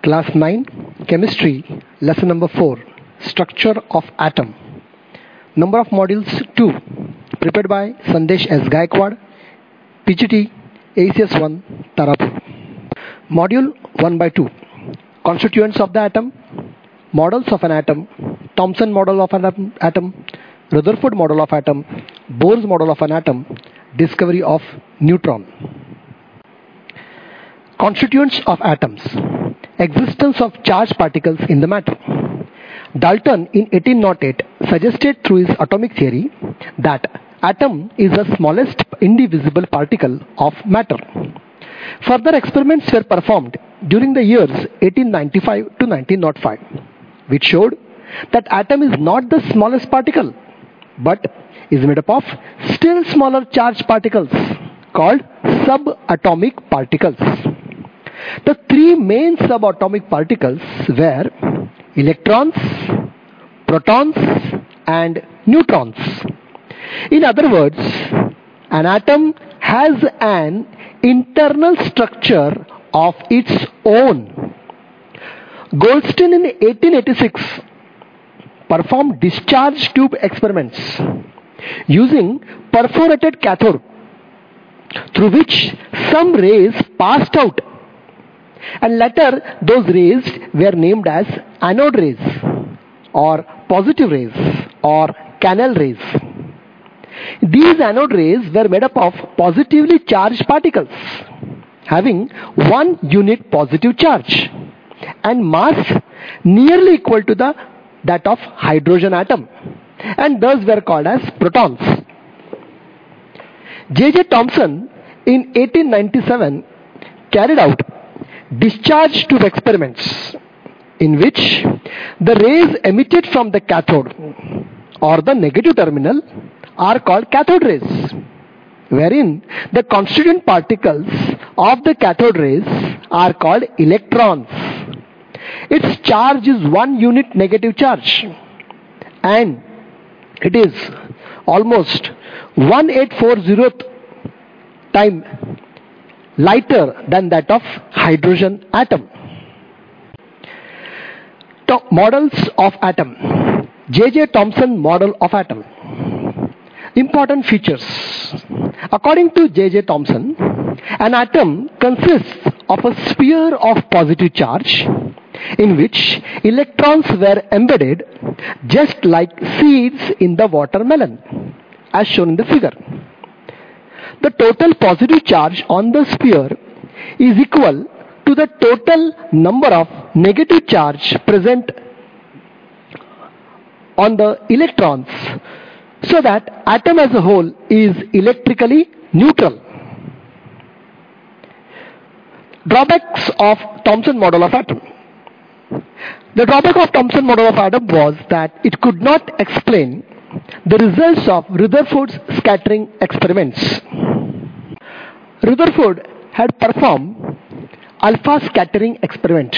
Class 9, Chemistry, Lesson number 4, Structure of Atom. Number of modules 2, prepared by Sandesh S. Gaikwad, PGT, ACS 1, Tarapur. Module 1 by 2, Constituents of the Atom, Models of an Atom, Thomson Model of an Atom, Rutherford Model of Atom, Bohr's Model of an Atom, Discovery of Neutron. Constituents of atoms. Existence of charged particles in the matter. Dalton in 1808 suggested through his atomic theory that atom is the smallest indivisible particle of matter. Further experiments were performed during the years 1895 to 1905, which showed that atom is not the smallest particle, but is made up of still smaller charged particles called subatomic particles. The three main subatomic particles were electrons, protons, and neutrons. In other words, an atom has an internal structure of its own. Goldstein in 1886 performed discharge tube experiments using perforated cathode through which some rays passed out, and later those rays were named as anode rays or positive rays or canal rays. These anode rays were made up of positively charged particles having 1 unit positive charge and mass nearly equal to that of hydrogen atom, and thus were called as protons. J.J. Thomson in 1897 carried out discharge tube experiments in which the rays emitted from the cathode or the negative terminal are called cathode rays, wherein the constituent particles of the cathode rays are called electrons. Its charge is 1 unit negative charge, and it is almost 1840th time lighter than that of hydrogen atom. Models of atom. J.J. Thomson model of atom. Important features. According to J.J. Thomson, an atom consists of a sphere of positive charge in which electrons were embedded just like seeds in the watermelon, as shown in the figure. The total positive charge on the sphere is equal to the total number of negative charge present on the electrons, so that atom as a whole is electrically neutral. Drawbacks of Thomson model of atom. The drawback of Thomson model of atom was that it could not explain the results of Rutherford's scattering experiments. Rutherford had performed alpha scattering experiment.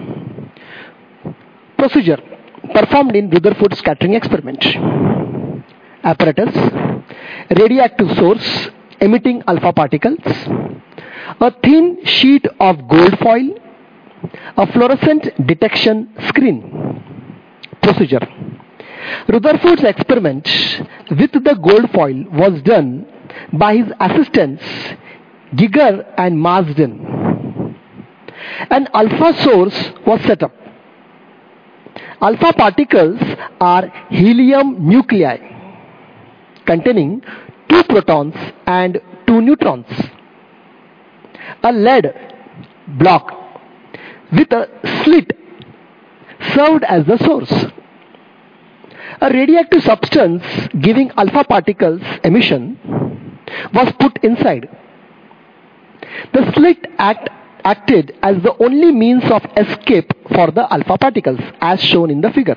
Procedure performed in Rutherford scattering experiment. Apparatus: radioactive source emitting alpha particles, a thin sheet of gold foil, a fluorescent detection screen. Procedure: Rutherford's experiment with the gold foil was done by his assistants Geiger and Marsden. An alpha source was set up. Alpha particles are helium nuclei containing 2 protons and 2 neutrons. A lead block with a slit served as the source. A radioactive substance giving alpha particles emission was put inside. The slit acted as the only means of escape for the alpha particles, as shown in the figure.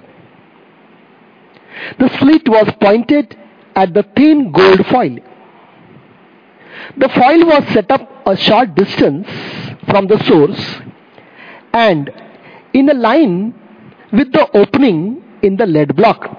The slit was pointed at the thin gold foil. The foil was set up a short distance from the source and in a line with the opening in the lead block.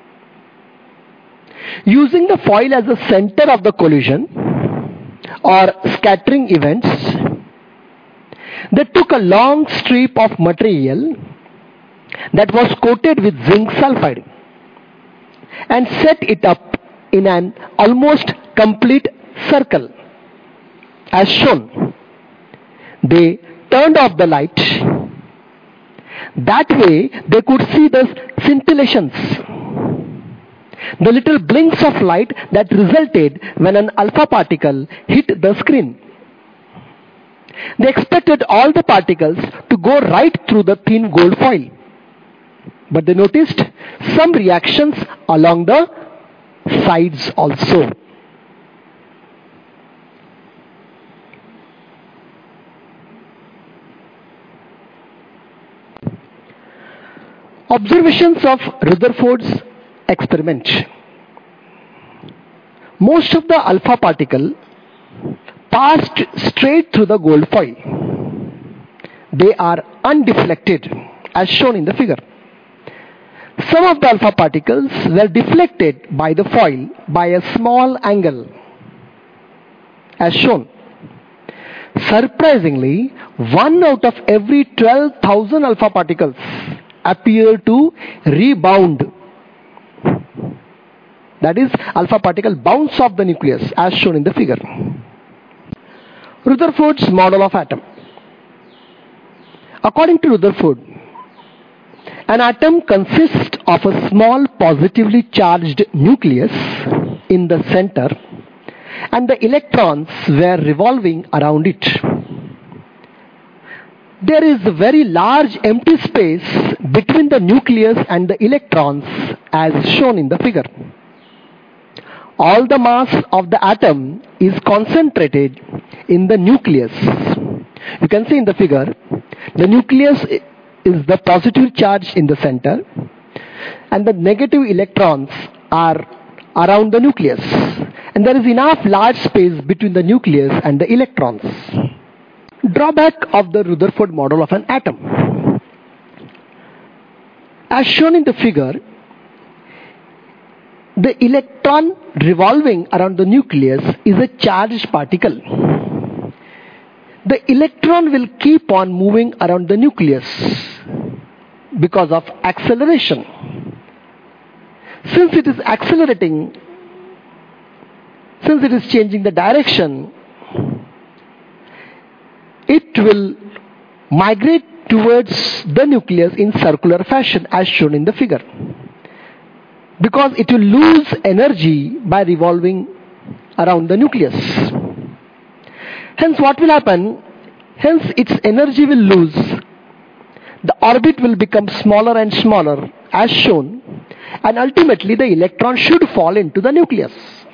Using the foil as the center of the collision or scattering events, They took a long strip of material that was coated with zinc sulfide and set it up in an almost complete circle as shown. They turned off the light. That way they could see the scintillations, the little blinks of light that resulted when an alpha particle hit the screen. They expected all the particles to go right through the thin gold foil, but they noticed some reactions along the sides also. Observations of Rutherford's experiment. Most of the alpha particle passed straight through the gold foil. They are undeflected as shown in the figure. Some of the alpha particles were deflected by the foil by a small angle as shown. Surprisingly, 1 out of every 12,000 alpha particles appear to rebound. That is, alpha particle bounce off the nucleus as shown in the figure. Rutherford's model of atom. According to Rutherford, an atom consists of a small positively charged nucleus in the center and the electrons were revolving around it. There is a very large empty space between the nucleus and the electrons as shown in the figure. All the mass of the atom is concentrated in the nucleus. You can see in the figure, the nucleus is the positive charge in the center and the negative electrons are around the nucleus, and there is enough large space between the nucleus and the electrons. Drawback of the Rutherford model of an atom. As shown in the figure, the electron revolving around the nucleus is a charged particle. The electron will keep on moving around the nucleus because of acceleration. Since it is accelerating, since it is changing the direction, it will migrate towards the nucleus in circular fashion as shown in the figure, because it will lose energy by revolving around the nucleus. Hence what will happen? Hence its energy will lose. The orbit will become smaller and smaller as shown, and ultimately the electron should fall into the nucleus.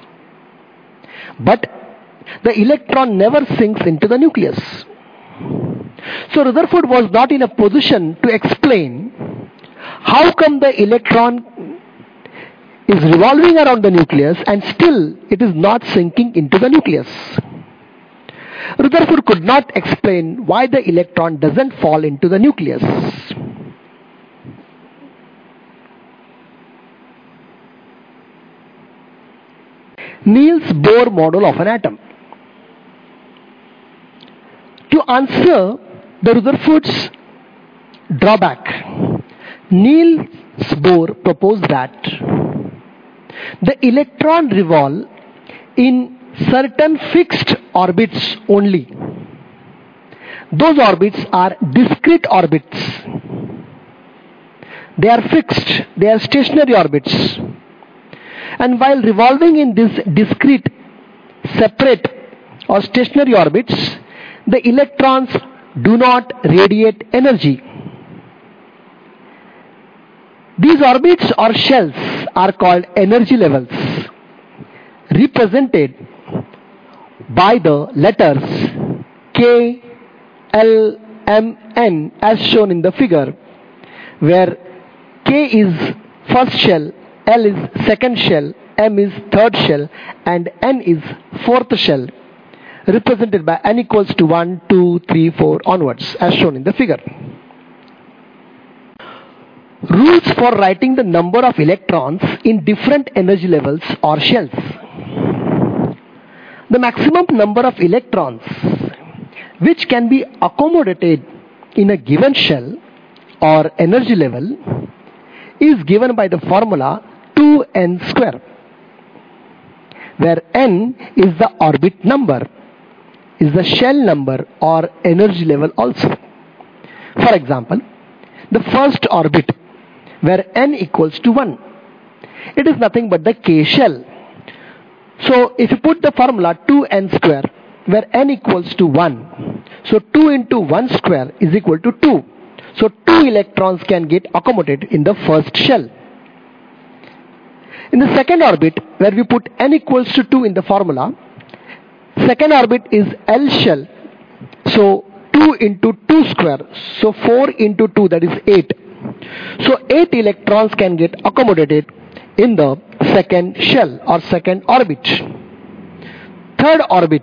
But the electron never sinks into the nucleus. So Rutherford was not in a position to explain how come the electron is revolving around the nucleus and still it is not sinking into the nucleus. Rutherford could not explain why the electron doesn't fall into the nucleus. Niels Bohr model of an atom. To answer the Rutherford's drawback, Niels Bohr proposed that the electron revolve in certain fixed orbits only. Those orbits are discrete orbits. They are fixed, they are stationary orbits. And while revolving in these discrete, separate or stationary orbits, the electrons do not radiate energy. These orbits or shells are called energy levels, represented by the letters K, L, M, N as shown in the figure, where K is first shell, L is second shell, M is third shell, and N is fourth shell, represented by N equals to 1, 2, 3, 4 onwards as shown in the figure. Rules for writing the number of electrons in different energy levels or shells. The maximum number of electrons which can be accommodated in a given shell or energy level is given by the formula 2n square, where n is the orbit number, is the shell number or energy level also. For example, the first orbit where n equals to 1, it is nothing but the K shell. So if you put the formula 2n square where n equals to 1, so 2 into 1 square is equal to 2. So 2 electrons can get accommodated in the first shell. In the second orbit, where we put n equals to 2 in the formula, second orbit is L shell. So 2 into 2 square, so 4 into 2, that is 8. So 8 electrons can get accommodated in the second shell or second orbit. Third orbit,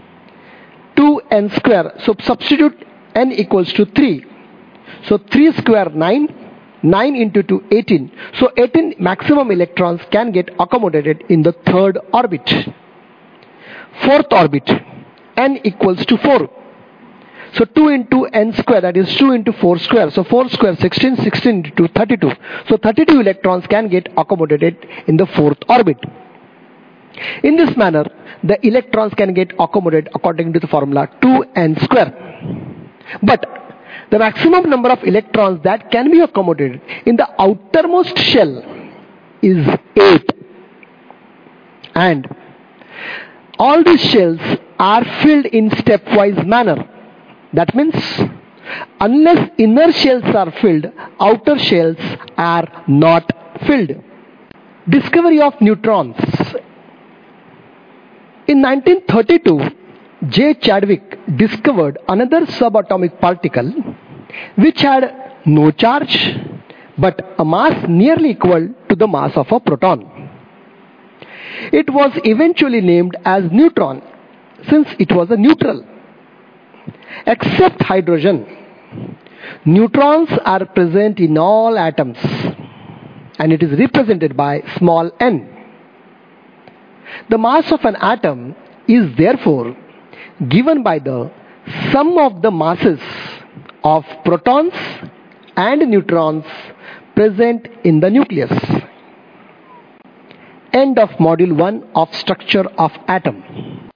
2n square. So substitute n equals to 3. So 3 square 9, 9 into 2 18. So 18 maximum electrons can get accommodated in the third orbit. Fourth orbit, n equals to 4. So 2 into n square, that is 2 into 4 square. So 4 square 16, 16 into 2 32. So 32 electrons can get accommodated in the fourth orbit. In this manner, the electrons can get accommodated according to the formula 2n square. But the maximum number of electrons that can be accommodated in the outermost shell is 8. And all these shells are filled in stepwise manner. That means unless inner shells are filled, outer shells are not filled. Discovery of neutrons. In 1932, J. Chadwick discovered another subatomic particle which had no charge but a mass nearly equal to the mass of a proton. It was eventually named as neutron since it was a neutral. Except hydrogen, neutrons are present in all atoms and it is represented by small n. The mass of an atom is therefore given by the sum of the masses of protons and neutrons present in the nucleus. End of module 1 of structure of atom.